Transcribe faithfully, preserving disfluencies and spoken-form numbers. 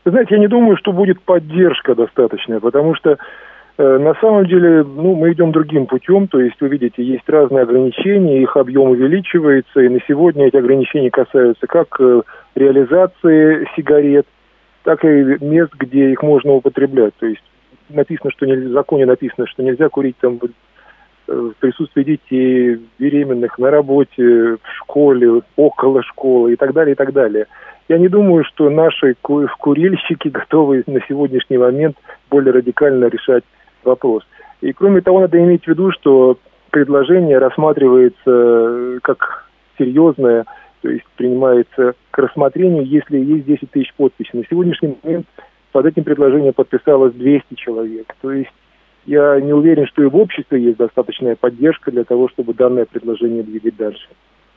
Вы знаете, я не думаю, что будет поддержка достаточная, потому что э, на самом деле ну, мы идем другим путем. То есть, вы видите, есть разные ограничения, их объем увеличивается, и на сегодня эти ограничения касаются как э, реализации сигарет, так и мест, где их можно употреблять. То есть написано, что нельзя, в законе написано, что нельзя курить там в присутствии детей, беременных, на работе, в школе, около школы и так далее, и так далее. Я не думаю, что наши курильщики готовы на сегодняшний момент более радикально решать вопрос. И кроме того, надо иметь в виду, что предложение рассматривается как серьезное, то есть принимается к рассмотрению, если есть десять тысяч подписей. На сегодняшний момент под этим предложением подписалось двести человек. То есть я не уверен, что и в обществе есть достаточная поддержка для того, чтобы данное предложение двигать дальше.